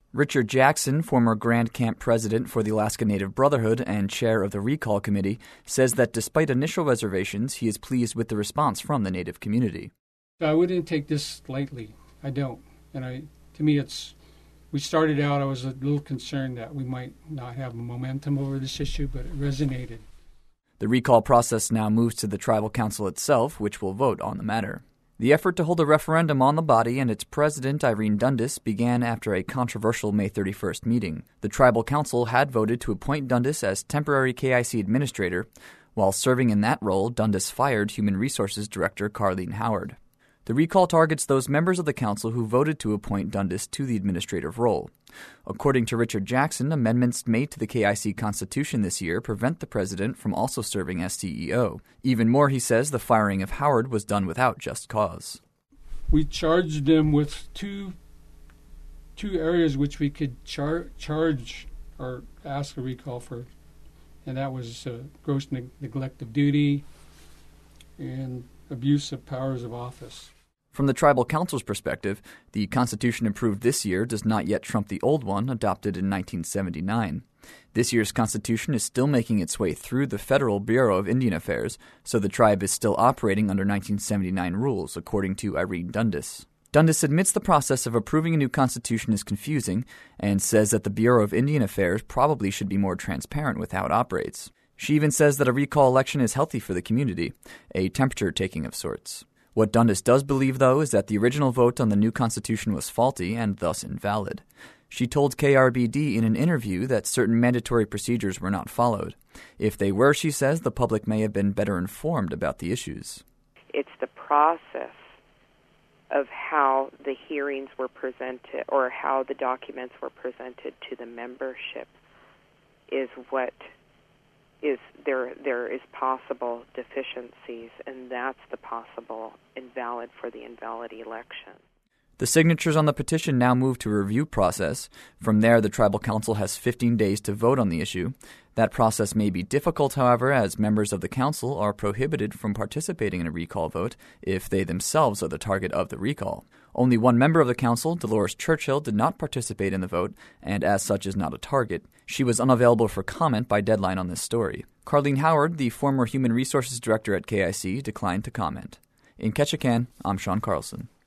Richard Jackson, former Grand Camp president for the Alaska Native Brotherhood and chair of the Recall Committee, says that despite initial reservations, he is pleased with the response from the Native community. I wouldn't take this lightly. I don't. To me, we started out, I was a little concerned that we might not have momentum over this issue, but it resonated. The recall process now moves to the Tribal Council itself, which will vote on the matter. The effort to hold a referendum on the body and its president, Irene Dundas, began after a controversial May 31st meeting. The Tribal Council had voted to appoint Dundas as temporary KIC administrator. While serving in that role, Dundas fired Human Resources Director Carleen Howard. The recall targets those members of the council who voted to appoint Dundas to the administrative role. According to Richard Jackson, amendments made to the KIC Constitution this year prevent the president from also serving as CEO. Even more, he says, the firing of Howard was done without just cause. We charged them with two areas which we could charge or ask a recall for, and that was gross neglect of duty and abuse of powers of office. From the Tribal Council's perspective, the Constitution approved this year does not yet trump the old one adopted in 1979. This year's Constitution is still making its way through the Federal Bureau of Indian Affairs, so the tribe is still operating under 1979 rules, according to Irene Dundas. Dundas admits the process of approving a new constitution is confusing and says that the Bureau of Indian Affairs probably should be more transparent with how it operates. She even says that a recall election is healthy for the community, a temperature-taking of sorts. What Dundas does believe, though, is that the original vote on the new constitution was faulty and thus invalid. She told KRBD in an interview that certain mandatory procedures were not followed. If they were, she says, the public may have been better informed about the issues. It's the process of how the hearings were presented or how the documents were presented to the membership is what is there is possible deficiencies, and that's the possible invalid for the invalid election. The signatures on the petition now move to a review process. From there, the Tribal Council has 15 days to vote on the issue. That process may be difficult, however, as members of the Council are prohibited from participating in a recall vote if they themselves are the target of the recall. Only one member of the Council, Dolores Churchill, did not participate in the vote, and as such is not a target. She was unavailable for comment by deadline on this story. Carleen Howard, the former Human Resources Director at KIC, declined to comment. In Ketchikan, I'm Sean Carlson.